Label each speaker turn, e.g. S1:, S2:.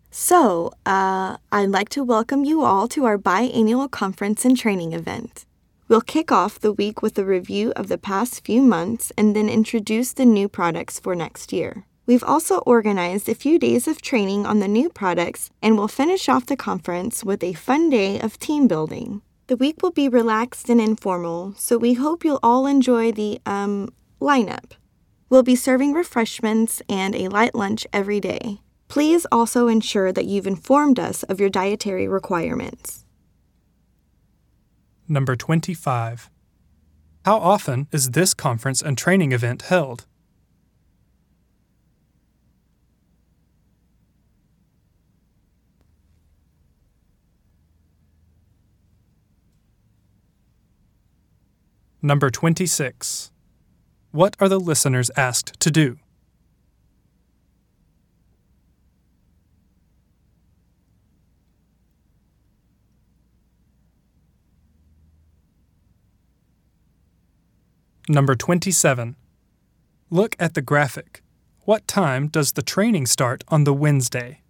S1: I'd like to welcome you all to our biannual conference and training event. We'll kick off the week with a review of the past few months and then introduce the new products for next year. We've also organized a few days of training on the new products, and we'll finish off the conference with a fun day of team building. The week will be relaxed and informal, so we hope you'll all enjoy the, lineup. We'll be serving refreshments and a light lunch every day. Please also ensure that you've informed us of your dietary requirements.
S2: Number 25. How often is this conference and training event held? Number 26. What are the listeners asked to do? Number 27. Look at the graphic. What time does the training start on the Wednesday?